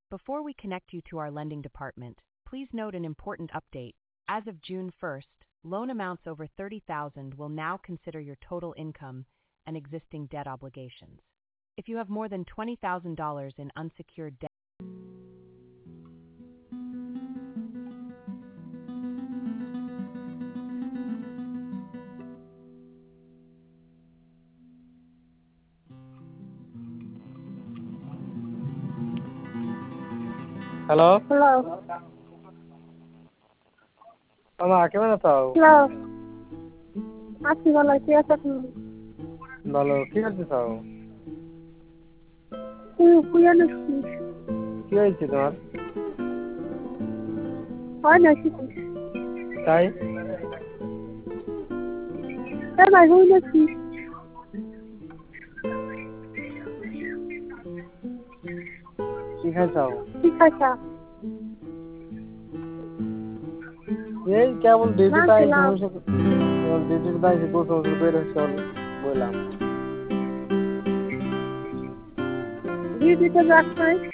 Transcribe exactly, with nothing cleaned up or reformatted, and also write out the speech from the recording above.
Before we connect you to our lending department, please note an important update. As of June first, loan amounts over thirty thousand dollars will now consider your total income and existing debt obligations. If you have more than twenty thousand dollars in unsecured debt, hello, hello মামা কেমন আছো? Hello আছি ভালো কি আছে তুমি ভালো। কি করতেছ? তুই কুয়া নাকি কি হয়েছে তোমার? হয় নাকি তাই তাই ভাই হই নাকি কি খাইছাও? ঠিক আছে এই কেবল ডিউটি তাই নাম ডিউটি তাই গোসল গোসল করে চল বললাম। দিদিতে রাখতে